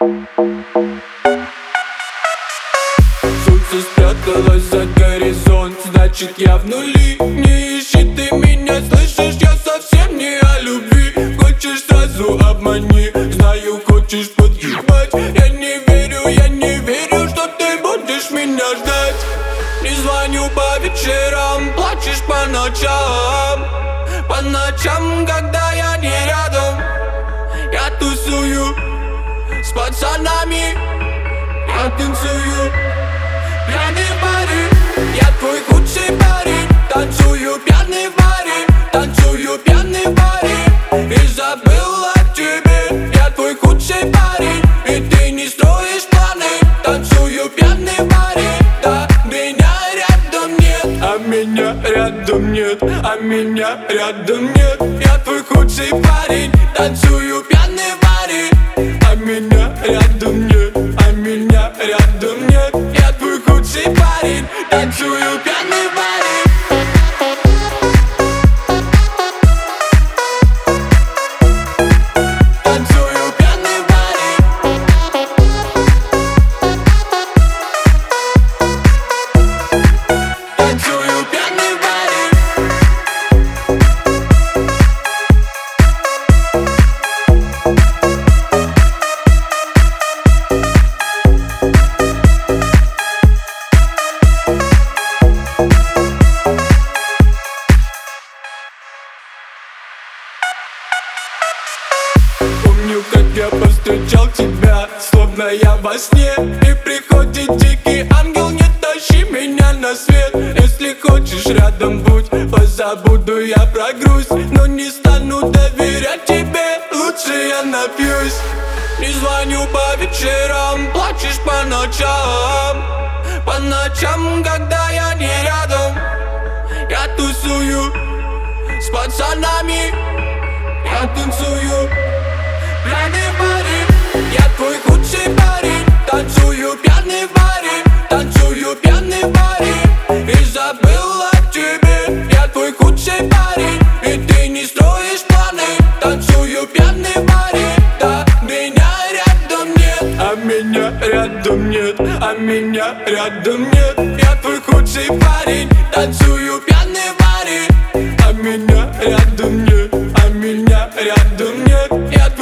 Солнце спряталось за горизонт, значит я в нули. Не ищи ты меня, слышишь, я совсем не о любви. Хочешь сразу обмани, знаю, хочешь подъебать. Я не верю, что ты будешь меня ждать. Не звоню по вечерам, плачешь по ночам. По ночам, когда я не рядом. Я тусую с пацанами, я танцую пьяный в баре. Я твой худший парень, танцую пьяный в баре. Танцую пьяный в баре и забыл о тебе. Я твой худший парень, и ты не строишь планы. Танцую пьяный в баре, да, меня рядом нет. А меня рядом нет, а меня рядом нет. Я твой худший парень, танцую пьяный в баре. А меня рядом нет, а меня рядом нет. Я твой худший парень, танцую пьяный в баре. Танцую пьяный в баре. Танцую пьяный в баре. Помню, как я повстречал тебя, словно я во сне. И приходит дикий ангел, не тащи меня на свет. Если хочешь рядом будь, позабуду я про грусть. Но не стану доверять тебе, лучше я напьюсь. Не звоню по вечерам, плачешь по ночам. По ночам, когда я не рядом. Я тусую с пацанами, я танцую пьяный в баре. Я твой худший парень, танцую пьяный в баре. Танцую пьяный в баре и забыл о тебе. Я твой худший парень, и ты не строишь планы. Танцую пьяный в баре, да, меня рядом нет. А меня рядом нет, а меня рядом нет. Я твой худший парень, танцую пьяный в баре. А меня рядом нет, а меня рядом нет. Я